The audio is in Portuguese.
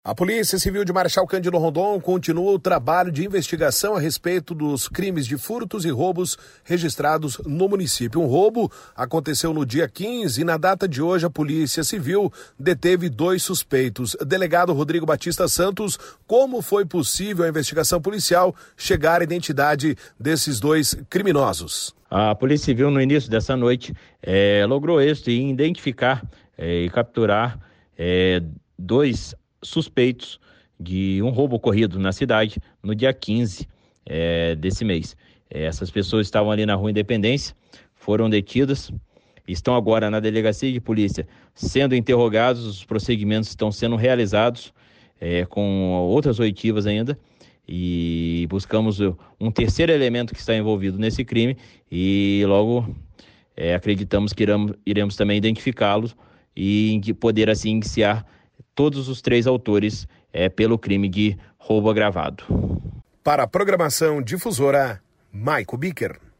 A Polícia Civil de Marechal Cândido Rondon continua o trabalho de investigação a respeito dos crimes de furtos e roubos registrados no município. Um roubo aconteceu no dia 15 e na data de hoje a Polícia Civil deteve 2 suspeitos. Delegado Rodrigo Batista Santos, como foi possível a investigação policial chegar à identidade desses 2 criminosos? A Polícia Civil, no início dessa noite, logrou êxito em identificar e capturar 2 suspeitos de um roubo ocorrido na cidade no dia 15 desse mês. Essas pessoas estavam ali na Rua Independência, foram detidas, estão agora na delegacia de polícia sendo interrogados, os procedimentos estão sendo realizados com outras oitivas ainda, e buscamos um terceiro elemento que está envolvido nesse crime e logo acreditamos que iremos também identificá-los e poder assim iniciar todos os 3 autores pelo crime de roubo agravado. Para a programação difusora, Maico Bicker.